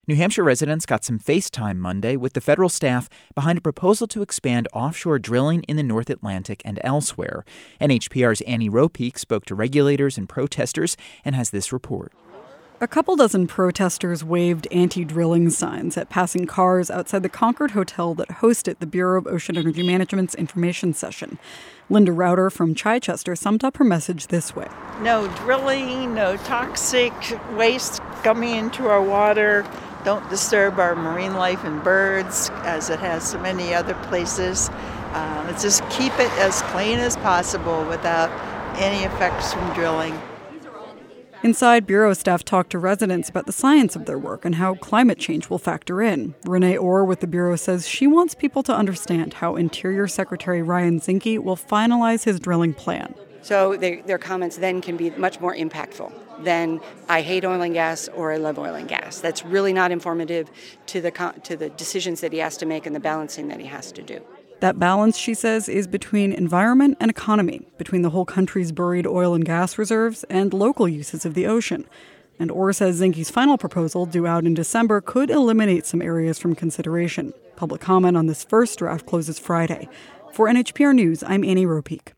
New Hampshire residents got some FaceTime Monday with the federal staff behind a proposal to expand offshore drilling in the North Atlantic and elsewhere. NHPR's Annie Ropeek spoke to regulators and protesters and has this report. A couple dozen protesters waved anti-drilling signs at passing cars outside the Concord Hotel that hosted the Bureau of Ocean Energy Management's information session. Linda Rauter from Chichester summed up her message this way. No drilling, no toxic waste coming into our water. Don't disturb our marine life and birds, as it has so many other places. Let's just keep it as clean as possible without any effects from drilling. Inside, Bureau staff talked to residents about the science of their work and how climate change will factor in. Renee Orr with the Bureau says she wants people to understand how Interior Secretary Ryan Zinke will finalize his drilling plan. So their comments then can be much more impactful than I hate oil and gas or I love oil and gas. That's really not informative to the decisions that he has to make and the balancing that he has to do. That balance, she says, is between environment and economy, between the whole country's buried oil and gas reserves and local uses of the ocean. And Orr says Zinke's final proposal, due out in December, could eliminate some areas from consideration. Public comment on this first draft closes Friday. For NHPR News, I'm Annie Ropeek.